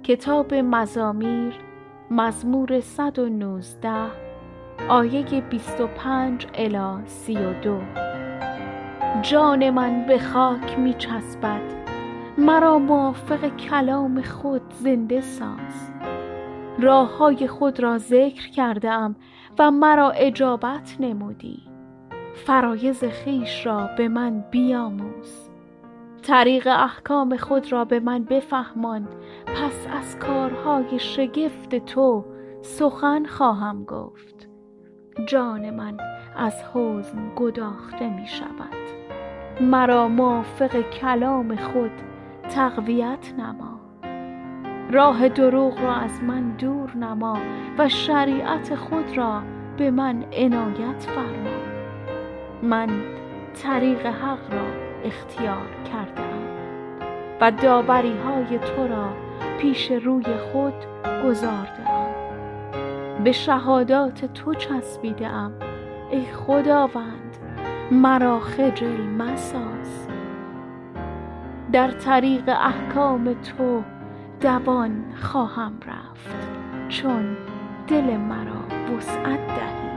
کتاب مزامیر، مزمور 119 آیه 25 الی 32. جان من به خاک می چسبد، مرا موافق کلام خود زنده ساز. راههای خود را ذکر کرده ام و مرا اجابت نمودی. فرایض خویش را به من بیاموز. طریق احکام خود را به من بفهمان، پس از کارهای شگفت تو سخن خواهم گفت. جان من از حزن گداخته می شود. مرا موافق کلام خود تقویت نما. راه دروغ را از من دور نما و شریعت خود را به من عنایت فرما. من طریق حق را اختیار کردم و داوری های تو را پیش روی خود گذاردم. به شهادات تو چسبیده ام، ای خداوند مرا خجل مساز. در طریق احکام تو دوان خواهم رفت، چون دل مرا وسعت دهی.